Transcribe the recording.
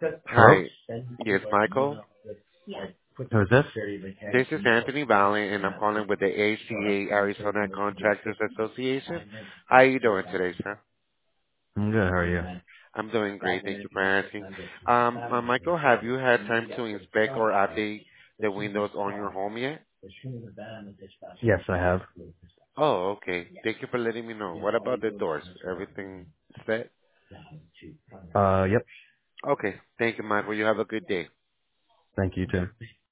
Hello? Hi. Yes, Michael. Who's this? This is Anthony Valley, and I'm calling with the ACA Arizona Contractors Association. How are you doing today, sir? I'm good, how are you? I'm doing great. Thank you for asking. Michael, have you had time to inspect or update the windows on your home yet? Yes, I have. Oh, okay. Thank you for letting me know. What about the doors? Everything set? Yep. Okay. Thank you, Michael. You have a good day. Thank you too.